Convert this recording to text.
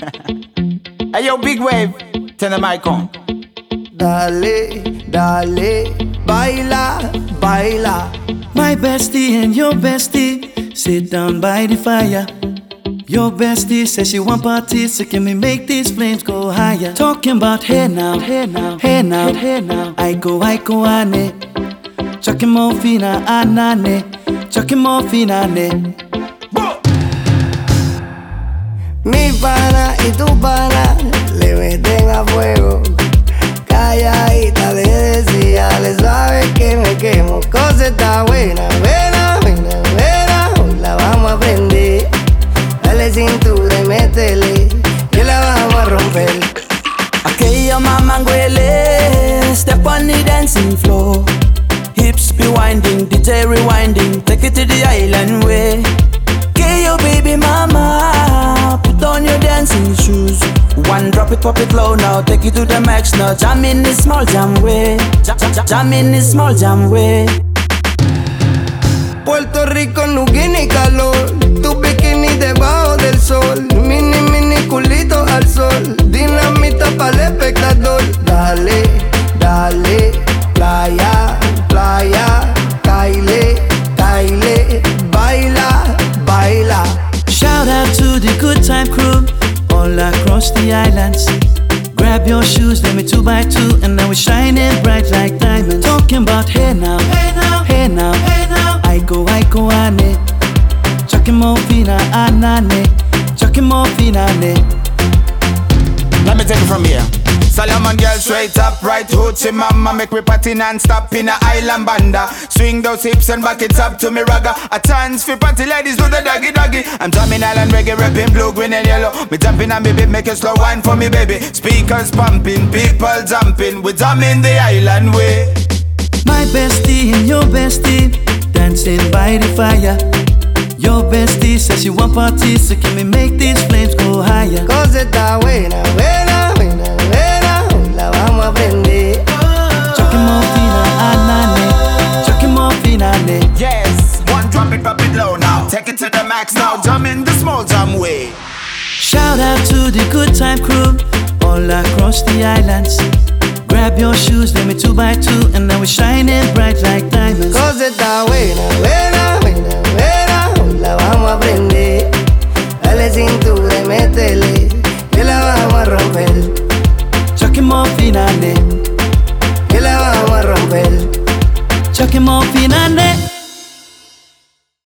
Hey yo, big wave, turn the mic on. Dale, dale, baila, baila. My bestie and your bestie sit down by the fire. Your bestie says she want parties, so can we make these flames go higher? Talking about hey now, hey now, hey now, hey now. I go ane. Chucking more fina anane. Chucking more fina ne. Mi pana y tu pana le meten a fuego. Calladita le decía, le sabe que me quemo. Cosa está buena, buena, buena, buena. Hoy la vamos a prender. Dale cintura y métele, que la vamos a romper. Aquella mama huele, step on the dancing floor. Hips be winding, DJ rewinding, take it to the island way. Okay, yo baby mama, put on your dancing shoes. One drop it, pop it low now, take it to the max now. Jam in this small jam way, jam in this small jam way. Puerto Rico no tiene calor, tu bikini debajo del sol, mini mini culito al sol, dinamita para el espectador. Dale, dale, playa, playa, caile, caile, baila, baila. Shout out to the good time crew all across the islands. Grab your shoes, let me 2x2, and now we're shining bright like diamonds. Talking about hey now, hey now, hey now, hey now. I go ane. Chucking more fina anane. Chucking more fina ne. Let me take it from here. Solomon girl straight up, right hoochie mama. Make me party non-stop in a island banda. Swing those hips and back it up to me ragga. A chance for party ladies do the doggy doggy. I'm drumming island reggae, rapping blue, green and yellow. Me jumping on me beat, make a slow wine for me baby. Speakers pumping, people jumping. We drumming the island way. My bestie and your bestie dancing by the fire. Your bestie says she want parties, so can we make these flames go higher? Cosa está buena, buena, buena, buena. Hoy la vamos a prender. Chucking more fina anane. Chucking more fina ne. Yes, one drop it low now. Take it to the max now, jam in the small jam way. Shout out to the good time crew all across the islands. Grab your shoes, let me 2x2, and now we're shining bright like diamonds. Cosa está buena, buena.